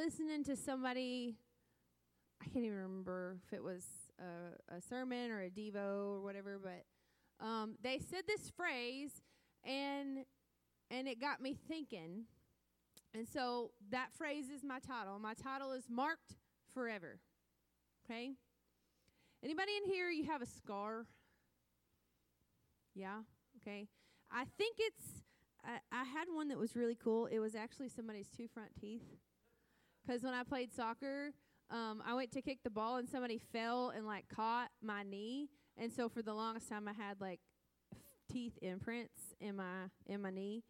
listening to somebody, I can't even remember if it was a sermon or a Devo or whatever, but they said this phrase, and it got me thinking. And so that phrase is my title. My title is Marked Forever. Okay? Anybody in here, you have a scar? Yeah? Okay. I think I had one that was really cool. It was actually somebody's 2 front teeth. Because when I played soccer, I went to kick the ball and somebody fell and like caught my knee. And so for the longest time I had like teeth imprints in my knee.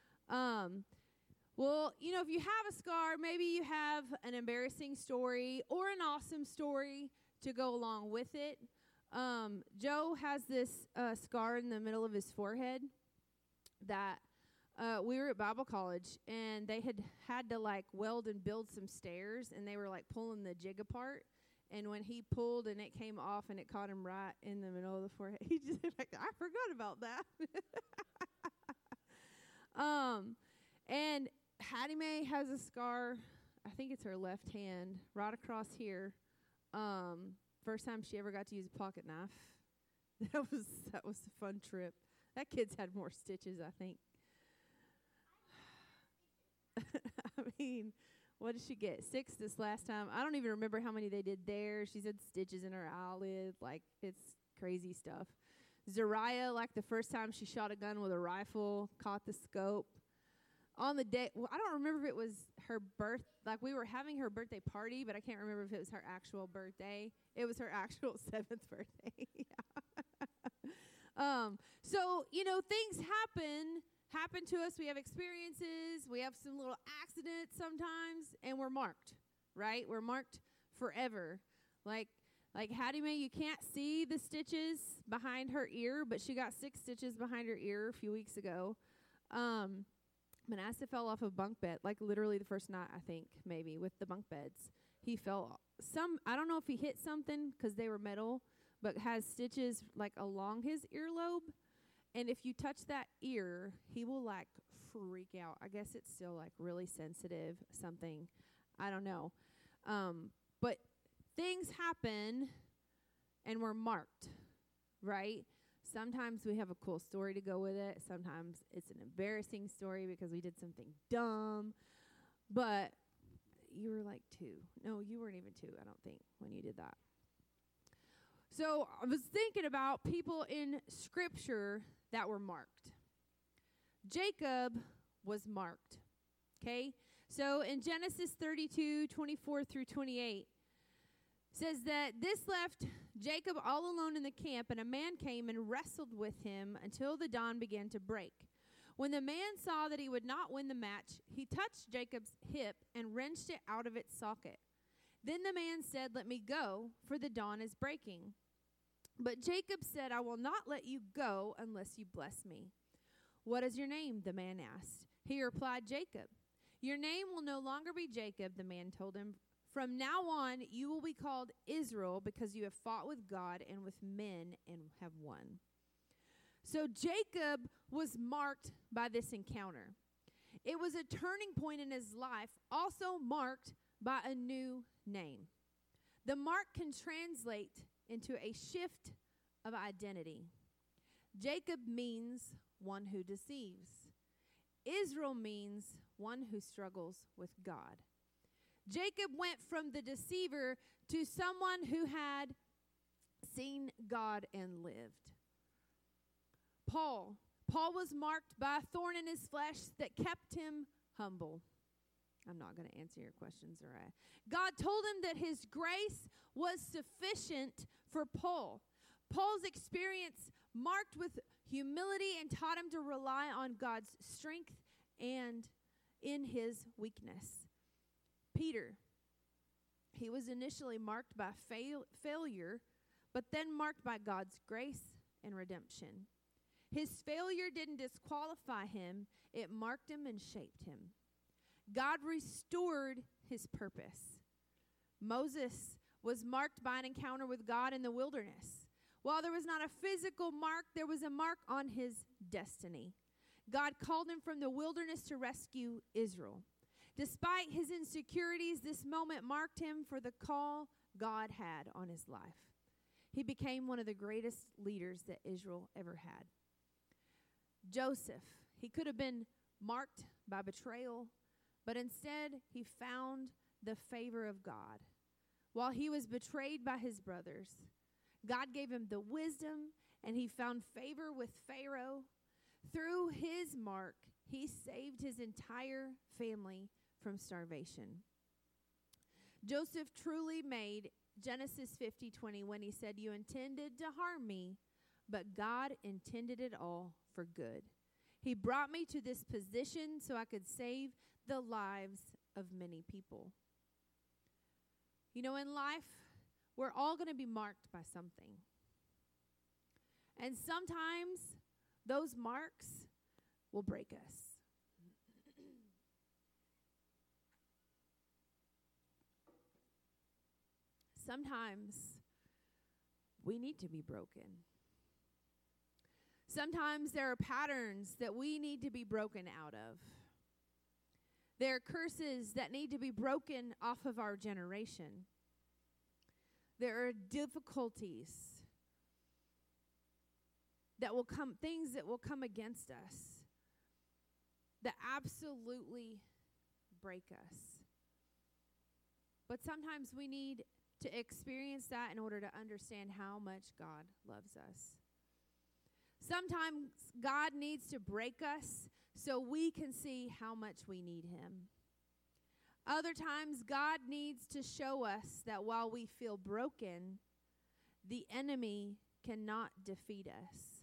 Well, you know, if you have a scar, maybe you have an embarrassing story or an awesome story to go along with it. Joe has this scar in the middle of his forehead that we were at Bible college, and they had to like weld and build some stairs, and they were like pulling the jig apart. And when he pulled and it came off and it caught him right in the middle of the forehead, he just like, I forgot about that. And Hattie Mae has a scar, I think it's her left hand, right across here. First time she ever got to use a pocket knife. That was a fun trip. That kid's had more stitches, I think. I mean, what did she get? 6 this last time. I don't even remember how many they did there. She's had stitches in her eyelid. Like, it's crazy stuff. Zariah, like the first time she shot a gun with a rifle, caught the scope. On the day, well, I don't remember if it was her birth, like we were having her birthday party, but I can't remember if it was her actual birthday. It was her actual 7th birthday. So, you know, things happen to us. We have experiences. We have some little accidents sometimes, and we're marked, right? We're marked forever. Like Hattie Mae, you can't see the stitches behind her ear, but she got 6 stitches behind her ear a few weeks ago. Manasseh fell off a bunk bed, like literally the first night, I think, maybe, with the bunk beds. He fell. I don't know if he hit something because they were metal, but has stitches like along his earlobe. And if you touch that ear, he will like freak out. I guess it's still like really sensitive, something. I don't know. But things happen and we're marked, right? Sometimes we have a cool story to go with it. Sometimes it's an embarrassing story because we did something dumb. But you were like 2. No, you weren't even 2, I don't think, when you did that. So I was thinking about people in Scripture that were marked. Jacob was marked, okay? So in Genesis 32:24 through 28, says that this left Jacob all alone in the camp, and a man came and wrestled with him until the dawn began to break. When the man saw that he would not win the match, he touched Jacob's hip and wrenched it out of its socket. Then the man said, "Let me go, for the dawn is breaking." But Jacob said, "I will not let you go unless you bless me." "What is your name?" the man asked. He replied, "Jacob." "Your name will no longer be Jacob," the man told him. "From now on, you will be called Israel, because you have fought with God and with men and have won." So Jacob was marked by this encounter. It was a turning point in his life, also marked by a new name. The mark can translate into a shift of identity. Jacob means one who deceives. Israel means one who struggles with God. Jacob went from the deceiver to someone who had seen God and lived. Paul was marked by a thorn in his flesh that kept him humble. I'm not going to answer your questions, all right? God told him that his grace was sufficient for Paul. Paul's experience marked with humility and taught him to rely on God's strength and in his weakness. Peter, he was initially marked by failure, but then marked by God's grace and redemption. His failure didn't disqualify him. It marked him and shaped him. God restored his purpose. Moses was marked by an encounter with God in the wilderness. While there was not a physical mark, there was a mark on his destiny. God called him from the wilderness to rescue Israel. Despite his insecurities, this moment marked him for the call God had on his life. He became one of the greatest leaders that Israel ever had. Joseph, he could have been marked by betrayal, but instead he found the favor of God. While he was betrayed by his brothers, God gave him the wisdom, and he found favor with Pharaoh. Through his mark, he saved his entire family from starvation. Joseph truly made Genesis 50:20 when he said, "You intended to harm me, but God intended it all for good. He brought me to this position so I could save the lives of many people." You know, in life, we're all going to be marked by something. And sometimes those marks will break us. Sometimes we need to be broken. Sometimes there are patterns that we need to be broken out of. There are curses that need to be broken off of our generation. There are difficulties that will come, things that will come against us that absolutely break us. But sometimes we need to experience that in order to understand how much God loves us. Sometimes God needs to break us so we can see how much we need him. Other times God needs to show us that while we feel broken, the enemy cannot defeat us.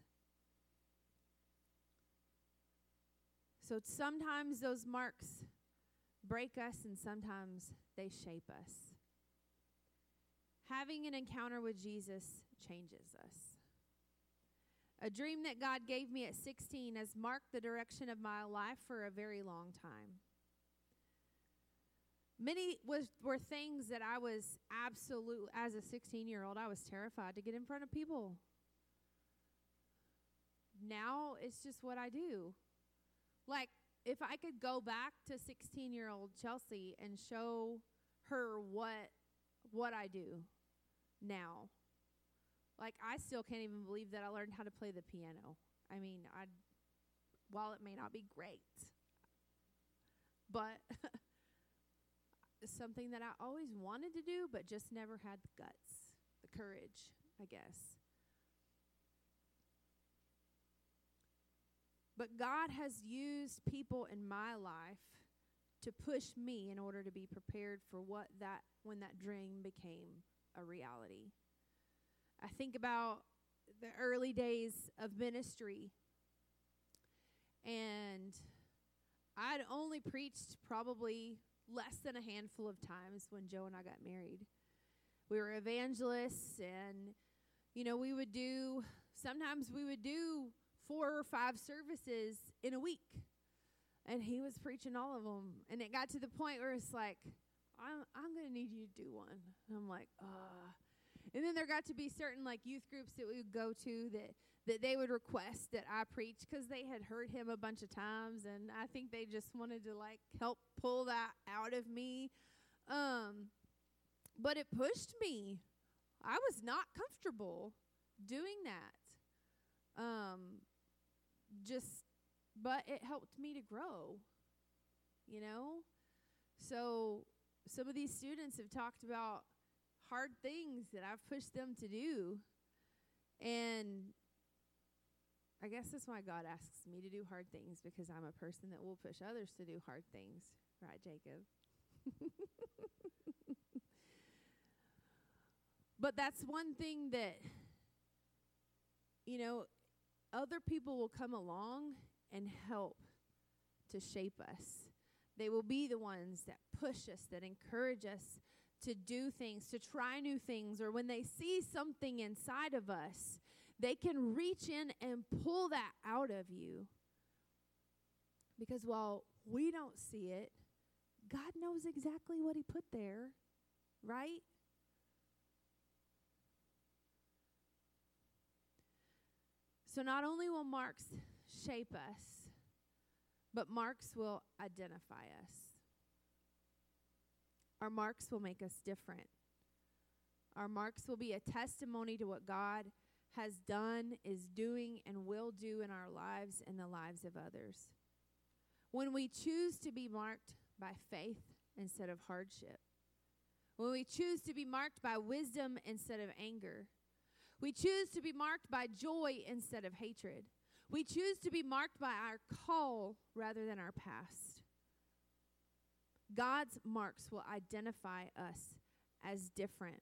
So sometimes those marks break us and sometimes they shape us. Having an encounter with Jesus changes us. A dream that God gave me at 16 has marked the direction of my life for a very long time. Many were things that I was absolutely, as a 16-year-old, I was terrified to get in front of people. Now it's just what I do. Like, if I could go back to 16-year-old Chelsea and show her what I do now, like, I still can't even believe that I learned how to play the piano. I mean, while it may not be great, but it's something that I always wanted to do, but just never had the guts, the courage, I guess. But God has used people in my life to push me in order to be prepared for when that dream became a reality. I think about the early days of ministry, and I'd only preached probably less than a handful of times when Joe and I got married. We were evangelists, and, sometimes we would do 4 or 5 services in a week, and he was preaching all of them. And it got to the point where it's like, I'm going to need you to do one. And I'm like, And then there got to be certain youth groups that we would go to that they would request that I preach because they had heard him a bunch of times, and I think they just wanted to help pull that out of me. But it pushed me. I was not comfortable doing that. But it helped me to grow, So some of these students have talked about hard things that I've pushed them to do. And I guess that's why God asks me to do hard things, because I'm a person that will push others to do hard things. Right, Jacob? But that's one thing that, other people will come along and help to shape us. They will be the ones that push us, that encourage us to do things, to try new things, or when they see something inside of us, they can reach in and pull that out of you. Because while we don't see it, God knows exactly what he put there, right? So not only will marks shape us, but marks will identify us. Our marks will make us different. Our marks will be a testimony to what God has done, is doing, and will do in our lives and the lives of others. When we choose to be marked by faith instead of hardship, when we choose to be marked by wisdom instead of anger, we choose to be marked by joy instead of hatred. We choose to be marked by our call rather than our past. God's marks will identify us as different.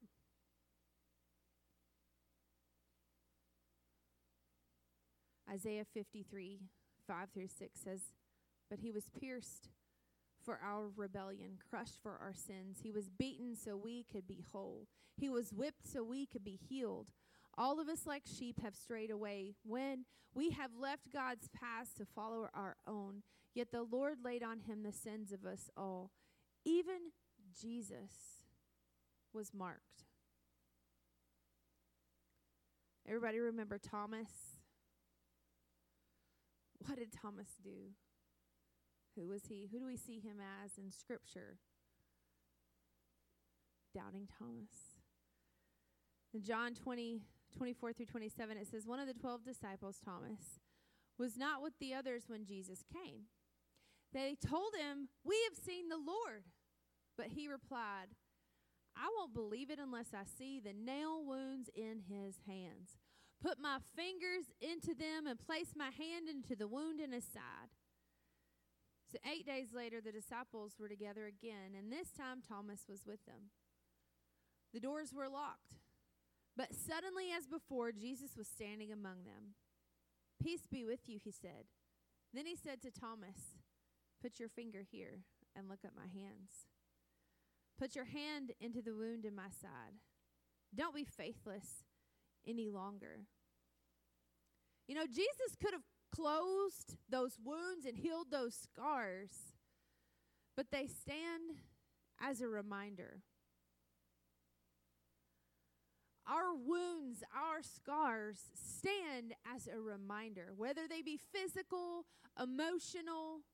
Isaiah 53, 5-6 says, "But he was pierced for our rebellion, crushed for our sins. He was beaten so we could be whole. He was whipped so we could be healed. All of us like sheep have strayed away. When we have left God's paths to follow our own, yet the Lord laid on him the sins of us all." Even Jesus was marked. Everybody remember Thomas? What did Thomas do? Who was he? Who do we see him as in Scripture? Doubting Thomas. In John 20:24-27, it says, "One of the 12 disciples, Thomas, was not with the others when Jesus came. They told him, 'We have seen the Lord.' But he replied, 'I won't believe it unless I see the nail wounds in his hands. Put my fingers into them and place my hand into the wound in his side.' So 8 days later, the disciples were together again, and this time Thomas was with them. The doors were locked, but suddenly, as before, Jesus was standing among them. 'Peace be with you,' he said. Then he said to Thomas, 'Put your finger here and look at my hands. Put your hand into the wound in my side. Don't be faithless any longer.'" You know, Jesus could have closed those wounds and healed those scars, but they stand as a reminder. Our wounds, our scars stand as a reminder, whether they be physical, emotional,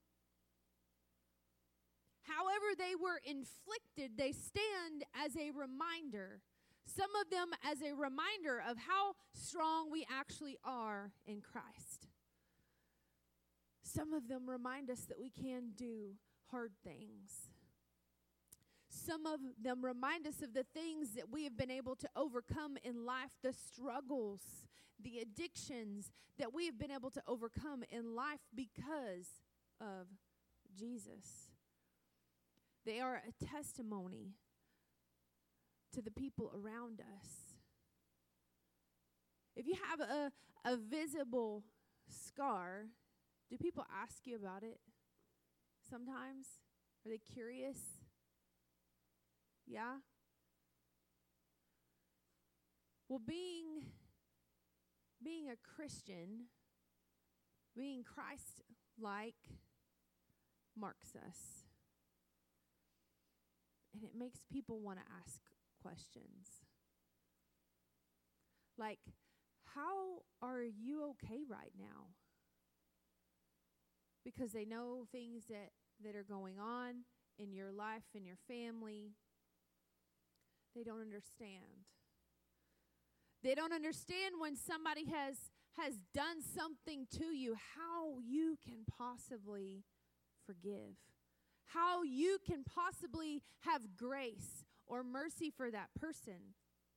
however they were inflicted, they stand as a reminder. Some of them as a reminder of how strong we actually are in Christ. Some of them remind us that we can do hard things. Some of them remind us of the things that we have been able to overcome in life, the struggles, the addictions that we have been able to overcome in life because of Jesus. They are a testimony to the people around us. If you have a visible scar, do people ask you about it sometimes? Are they curious? Yeah? Well, being a Christian, being Christ-like, marks us. And it makes people want to ask questions. Like, how are you okay right now? Because they know things that are going on in your life, in your family. They don't understand. They don't understand when somebody has done something to you, how you can possibly forgive. How you can possibly have grace or mercy for that person.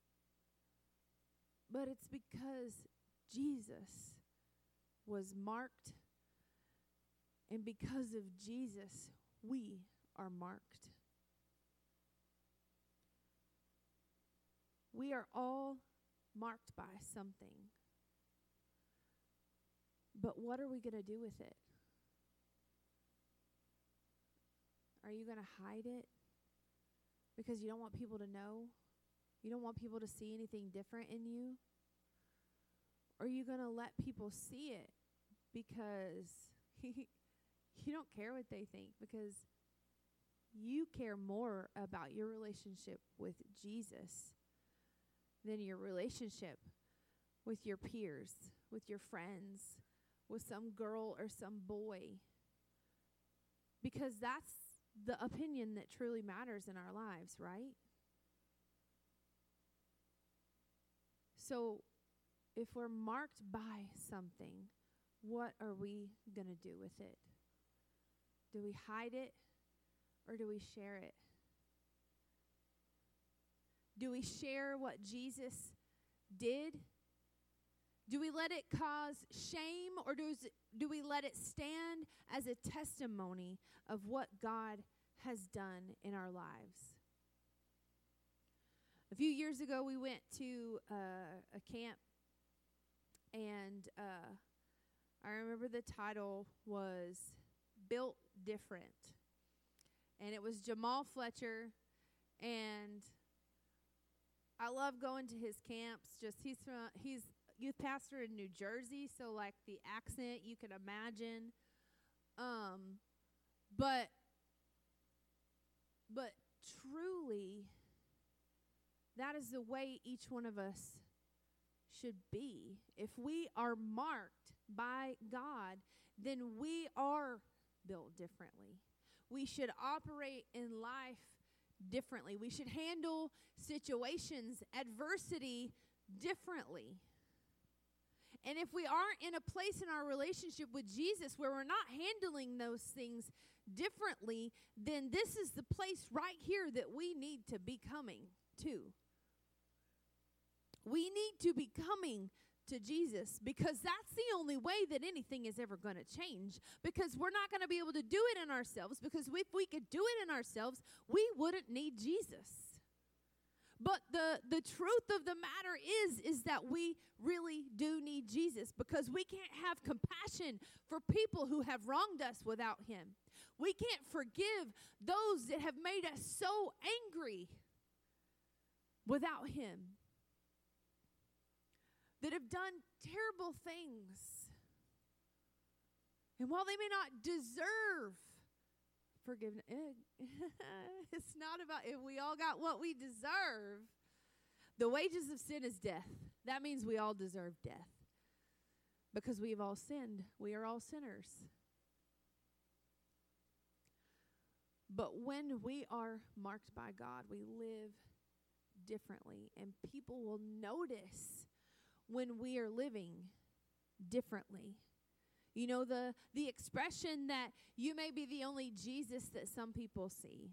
But it's because Jesus was marked, and because of Jesus, we are marked. We are all marked by something. But what are we going to do with it? Are you going to hide it because you don't want people to know? You don't want people to see anything different in you? Or are you going to let people see it because you don't care what they think, because you care more about your relationship with Jesus than your relationship with your peers, with your friends, with some girl or some boy? Because that's the opinion that truly matters in our lives, right? So if we're marked by something, what are we going to do with it? Do we hide it or do we share it? Do we share what Jesus did? Do we let it cause shame or do we let it stand as a testimony of what God has done in our lives? A few years ago, we went to a camp, and I remember the title was Built Different. And it was Jamal Fletcher, and I love going to his camps. He's youth pastor in New Jersey, so like the accent you can imagine. But truly, that is the way each one of us should be. If we are marked by God, then we are built differently. We should operate in life differently. We should handle situations, adversity differently. And if we aren't in a place in our relationship with Jesus where we're not handling those things differently, then this is the place right here that we need to be coming to. We need to be coming to Jesus, because that's the only way that anything is ever going to change, because we're not going to be able to do it in ourselves, because if we could do it in ourselves, we wouldn't need Jesus. But the truth of the matter is that we really do need Jesus, because we can't have compassion for people who have wronged us without him. We can't forgive those that have made us so angry without him, that have done terrible things. And while they may not deserve forgiveness, it's not about if we all got what we deserve. The wages of sin is death. That means we all deserve death, because we've all sinned. We are all sinners. But when we are marked by God, we live differently, and people will notice when we are living differently. You know, the expression that you may be the only Jesus that some people see.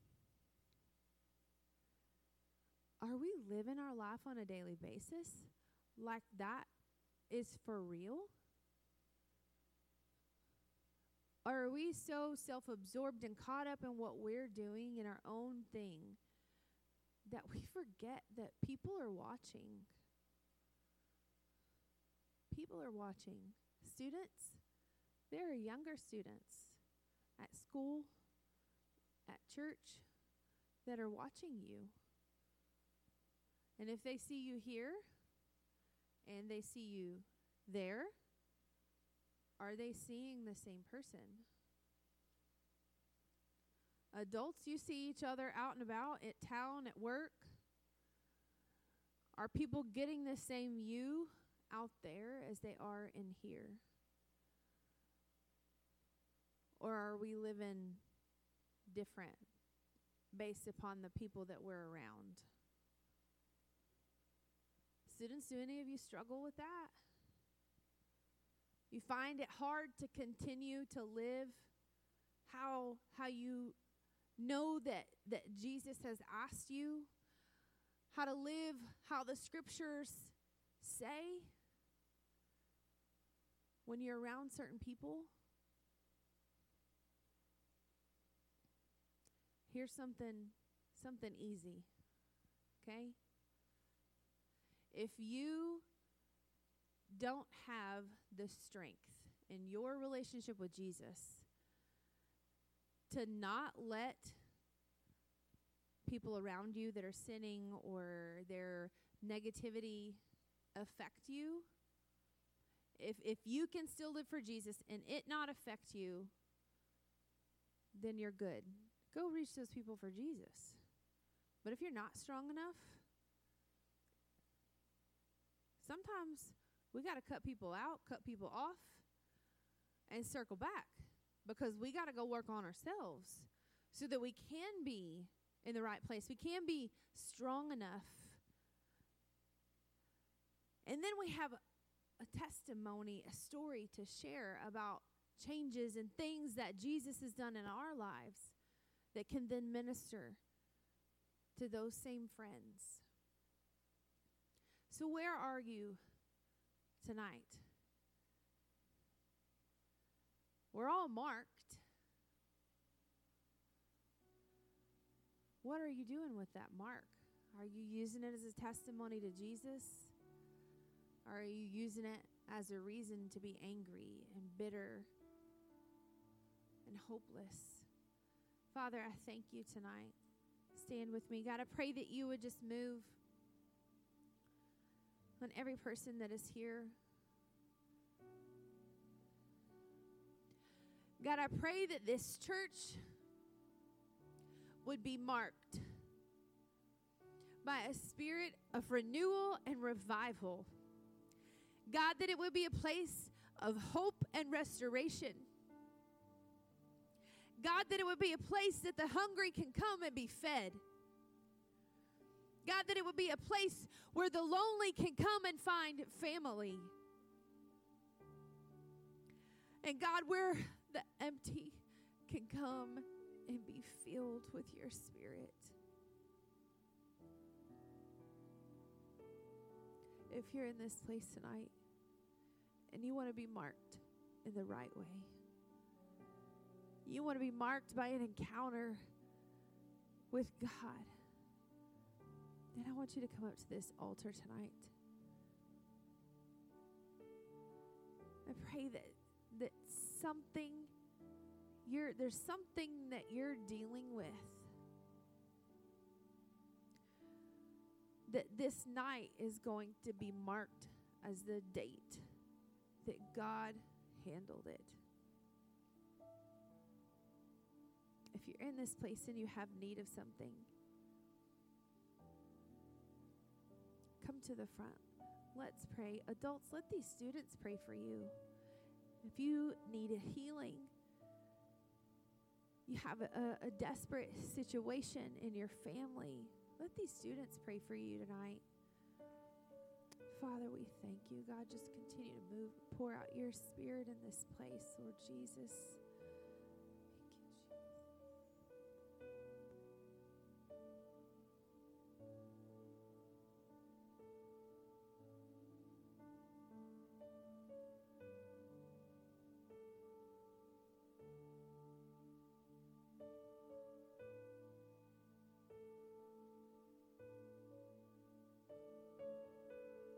Are we living our life on a daily basis like that is for real? Or are we so self-absorbed and caught up in what we're doing in our own thing that we forget that people are watching? People are watching. Students, there are younger students at school, at church, that are watching you. And if they see you here and they see you there, are they seeing the same person? Adults, you see each other out and about, at town, at work. Are people getting the same you out there as they are in here? Or are we living different based upon the people that we're around? Students, do any of you struggle with that? You find it hard to continue to live how you know that Jesus has asked you how to live, how the scriptures say, when you're around certain people? Here's something easy, okay? If you don't have the strength in your relationship with Jesus to not let people around you that are sinning or their negativity affect you, if you can still live for Jesus and it not affect you, then you're good. Go reach those people for Jesus. But if you're not strong enough, sometimes we got to cut people out, cut people off, and circle back, because we got to go work on ourselves. so that we can be in the right place. We can be strong enough. And then we have a testimony, a story to share about changes and things that Jesus has done in our lives that can then minister to those same friends. So where are you tonight? We're all marked. What are you doing with that mark? Are you using it as a testimony to Jesus? Or are you using it as a reason to be angry and bitter and hopeless? Father, I thank you tonight. Stand with me. God, I pray that you would just move on every person that is here. God, I pray that this church would be marked by a spirit of renewal and revival. God, that it would be a place of hope and restoration. God, that it would be a place that the hungry can come and be fed. God, that it would be a place where the lonely can come and find family. And God, where the empty can come and be filled with your Spirit. If you're in this place tonight and you want to be marked in the right way, you want to be marked by an encounter with God, then I want you to come up to this altar tonight. I pray that there's something that you're dealing with, that this night is going to be marked as the date that God handled it. If you're in this place and you have need of something, come to the front. Let's pray. Adults, let these students pray for you. If you need a healing, you have a desperate situation in your family, let these students pray for you tonight. Father, we thank you. God, just continue to move, pour out your Spirit in this place, Lord Jesus.